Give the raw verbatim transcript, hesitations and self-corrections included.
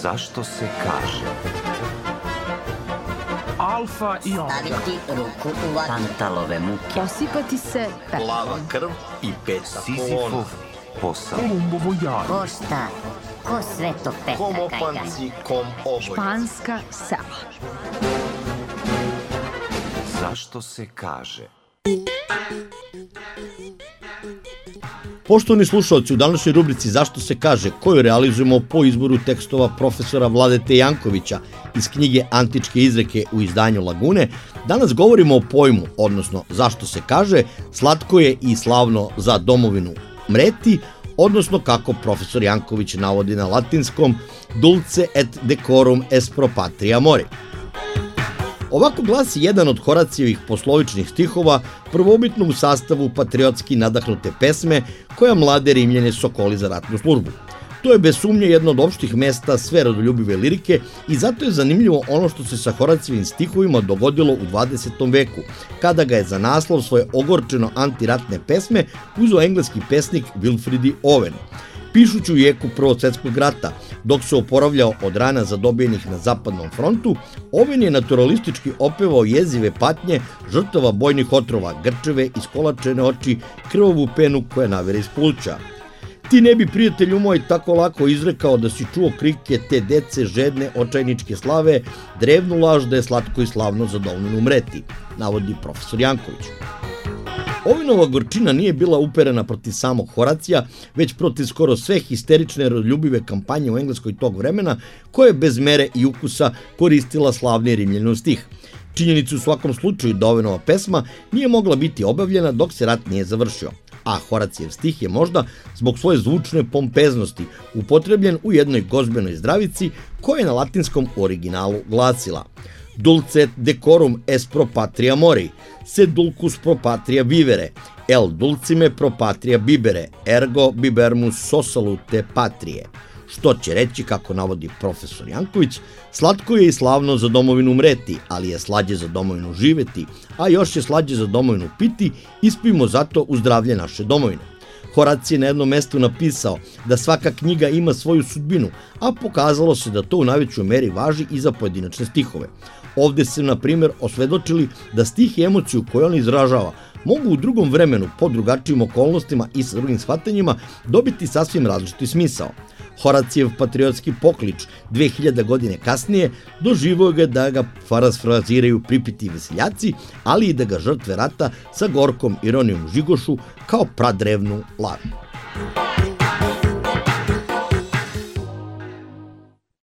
Zašto se kaže? Alfa i omega. Staviti ruku u vatru. Pantalove muke. Posipati se pepelom. Plava krv i pet Sizifov posao. Kolumbovo jaje. Ko šta? Ko sve to peta Kom kajga? opanci, kom oboj. Španska sela. Zašto se kaže? Poštovani slušalci, u današnjoj rubrici Zašto se kaže, koju realizujemo po izboru tekstova profesora Vladete Jankovića iz knjige Antičke izreke u izdanju Lagune, danas govorimo o pojmu, odnosno zašto se kaže, slatko je i slavno za domovinu mreti, odnosno kako profesor Janković navodi na latinskom dulce et decorum est pro patria mori. Ovako glasi jedan od Horacijevih poslovičnih stihova, prvobitno u sastavu patriotski nadahnute pesme koja mlade Rimljane sokoli za ratnu službu. To je bez sumnje jedno od opštih mesta sve rodoljubive lirike i zato je zanimljivo ono što se sa Horacijevim stihovima dogodilo u dvadesetom veku, kada ga je za naslov svoje ogorčeno antiratne pesme uzeo engleski pesnik Wilfrid Owen. Pišući u jeku Prvog svjetskog rata, dok se oporavljao od rana zadobijenih na zapadnom frontu, Owen je naturalistički opevao jezive patnje žrtava bojnih otrova, grčeve, iskolačene oči, krvavu penu koja navere iz pluća. Ti ne bi, prijatelju moj, tako lako izrekao da si čuo krike te dece žedne očajničke slave, drevnu laž da je slatko i slavno za domovinu umreti, navodi profesor Janković. Owenova gorčina nije bila uperena protiv samog Horacija, već protiv skoro sve histerične rodoljubive kampanje u Engleskoj tog vremena, koje je bez mere i ukusa koristila slavni Rimljanov stih. Činjenicu u svakom slučaju da Owenova pesma nije mogla biti obavljena dok se rat nije završio, a Horacijev stih je možda zbog svoje zvučne pompeznosti upotrebljen u jednoj gozbenoj zdravici koja je na latinskom originalu glasila: Dulce et decorum est pro patria mori, sed dulcus pro patria vivere, el dulcime pro patria bibere, ergo bibermus sosalute patrie. Što će reći, kako navodi profesor Janković, slatko je i slavno za domovinu mreti, ali je slađe za domovinu živeti, a još je slađe za domovinu piti, ispijmo zato u zdravlje naše domovine. Horacije je na jednom mestu napisao da svaka knjiga ima svoju sudbinu, a pokazalo se da to u najvećoj meri važi i za pojedinačne stihove. Ovde se, na primjer, osvedočili da stih i emociju koju on izražava mogu u drugom vremenu, po drugačijim okolnostima i sa drugim shvatanjima, dobiti sasvim različiti smisao. Horacijev patriotski poklič dve hiljade godine kasnije doživio ga da ga parafraziraju pripiti veseljaci, ali i da ga žrtve rata sa gorkom ironijom žigošu kao pradrevnu laž.